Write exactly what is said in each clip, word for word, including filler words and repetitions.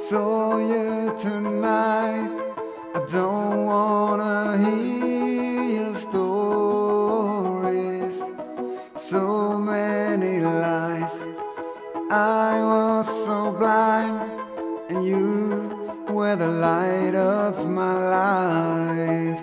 saw you tonight. I don't wanna hear your stories. So many lies. I was so blind, and you were the light of my life.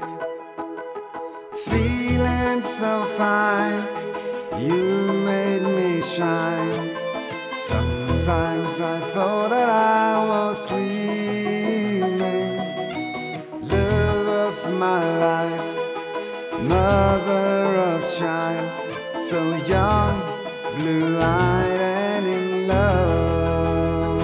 Feeling so fine, you made me shine. Sometimes I thought that I was dreaming. Love of my life, mother of child, so young, blue-eyed and in love.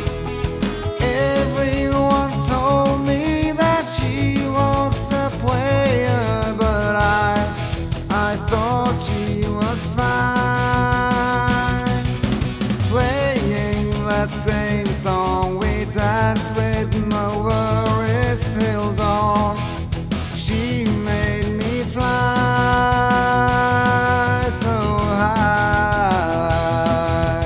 Everyone told me that she was a player, but I, I thought she was fine. Playing that same song we danced with, no worries till dawn. She made me fly so high.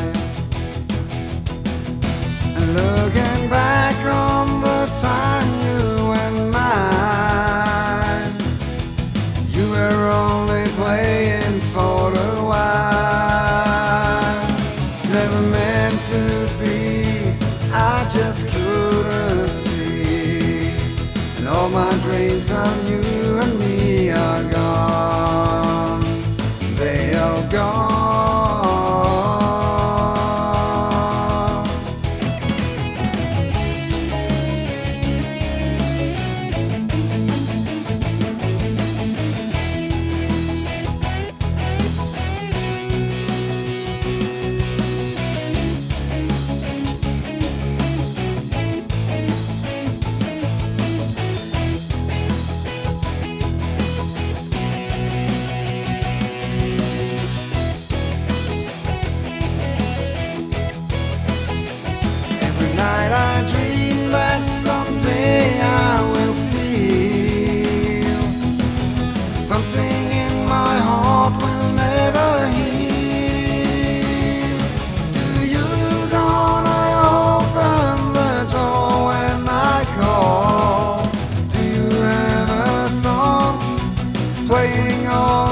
And looking back on the time you and mine, you were only playing for a while. Never meant to be, I just couldn't see. And all my dreams on you and me are gone. They are gone. Night I dream that someday I will feel something in my heart will never heal. Do you gonna open the door when I call? Do you have a song playing all